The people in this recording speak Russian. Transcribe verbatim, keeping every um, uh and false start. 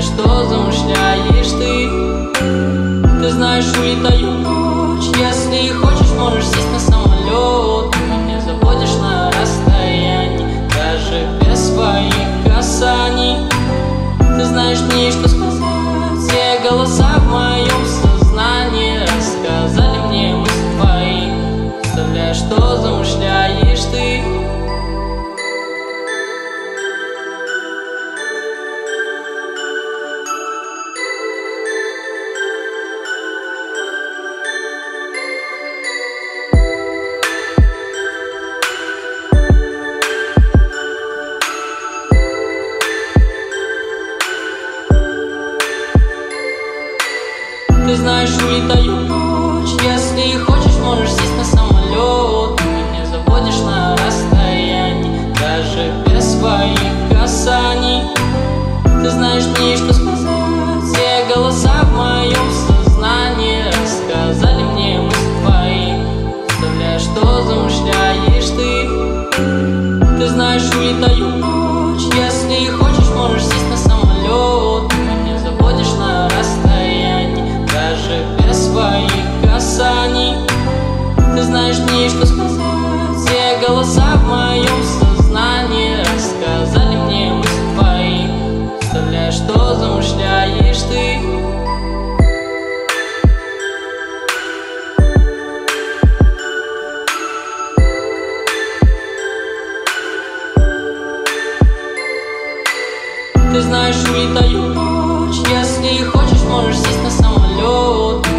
Представляешь, что замышляешь ты. Ты знаешь, улетаю ночь. Если хочешь, можешь сесть на самолет. Ты меня заводишь на расстоянии, даже без своих касаний. Ты знаешь, мне есть что сказать. Все голоса в моем сознании рассказали мне мысли твои. Представляешь, что замышляешь ты. Ты знаешь, улетаю ночь. Если хочешь, можешь сесть на самолет. Ты меня заводишь на расстоянии, даже без своих касаний. Ты знаешь, мне есть что сказать. Все голоса в моем сознании рассказали мне мысли твои. Представляешь, что замышляешь ты. Ты знаешь, улетаю ночь. Если хочешь, можешь сесть на самолет. Ты меня заводишь на расстоянии, даже без своих касаний. Ты знаешь, мне есть что сказать. Все голоса в моем сознании рассказали мне мысли твои. Представляешь, что замышляешь ты. Ты знаешь, улетаю ночь. Если хочешь, можешь сесть на самолет.